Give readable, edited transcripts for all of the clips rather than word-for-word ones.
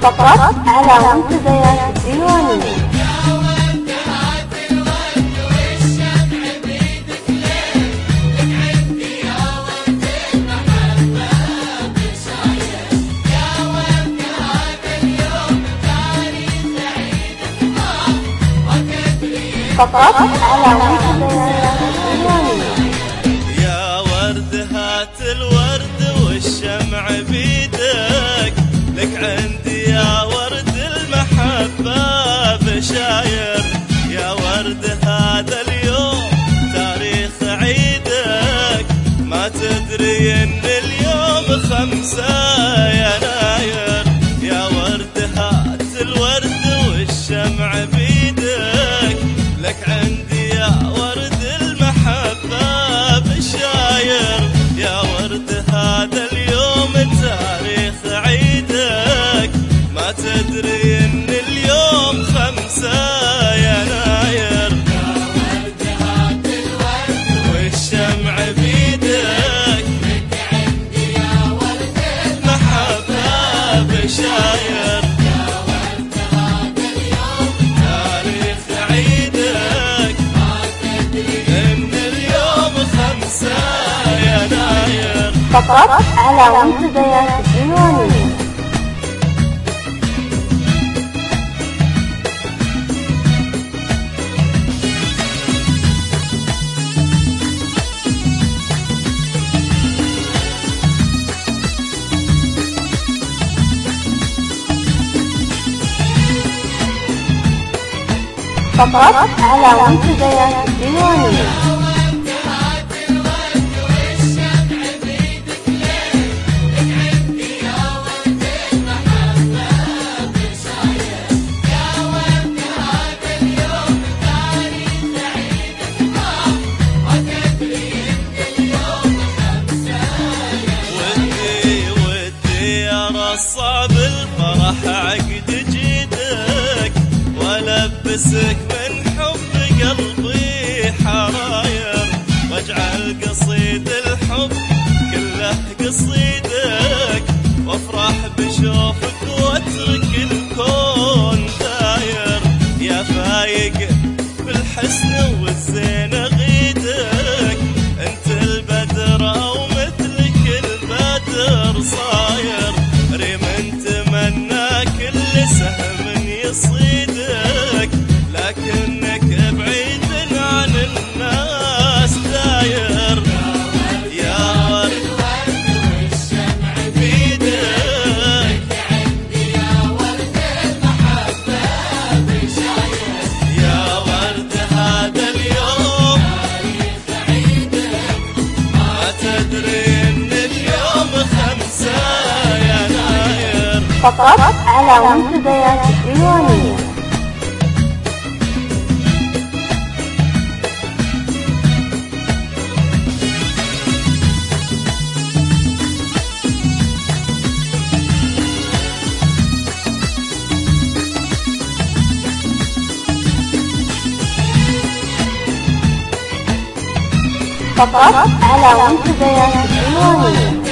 فقط على منتديات الديوانية. فقط على منتديات الديوانية. يا ورد هات الورد والشمع بيدك، لك عندي يا ورد المحبة بشاير. يا ورد هذا اليوم تاريخ عيدك، ما تدري ان اليوم 5 يناير. يا ورد هات الورد والشمع بيدك، لك عندي يا ورد المحبة بشاير. يا ورد هذا اليوم تاريخ عيدك، ما تدري ان اليوم 5 يناير. يا ورد هات الورد والشمع بيدك، لك عندي يا ورد المحبة بشاير. فقط على منتديات الديوانية. فقط على منتديات الديوانية. صعب الفرح عقد جيدك، والبسك من حب قلبي حراير، واجعل قصيد الحب كله قصيدك، وافرح بشوفك واترك الكون داير. يا فايق بالحسن والزين غيدك، انت البدر او مثلك البدر صاير. ريم تمنى كل سهم يصيدك، لكنك بعيد عن الناس داير. يا ورد والشمع بيدك، عندي يا ورد المحبة بشاير. يا ورد هذا اليوم تاريخ عيدك، ما تدري ان اليوم 5 يناير. فقط على منتديات الديوانية. فقط على منتديات الديوانية.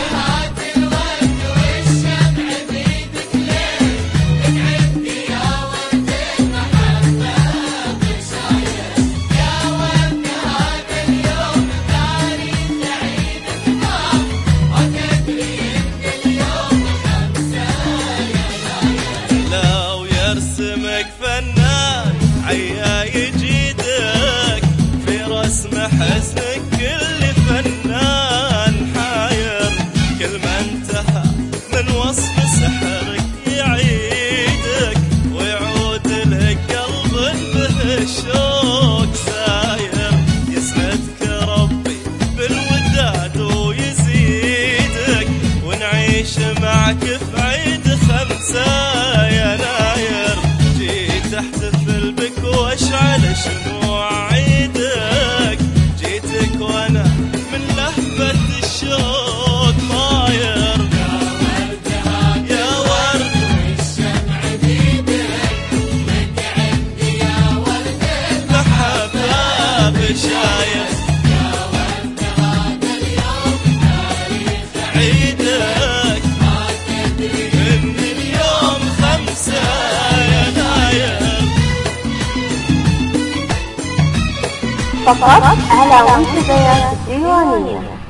اسمك فنان عيا يجيدك، في رسم حسنك كل فنان حاير. كل ما انتهى من وصف سحرك يعيدك، ويعود لك قلبك به الشوق ساير. يسعدك ربي بالوداد ويزيدك، ونعيش معك في عيد 5 يناير. جيت احتفل بك واشعل شموع عيدك، جيتك وانا من لهفة الشوق طاير. يا ورد والشمع بيدك، لك عندي يا ورد المحبة بشاير. يا ورد هذا اليوم تاريخ عيدك، ما تدري ان اليوم 5 فقط على منتديات الديوانية.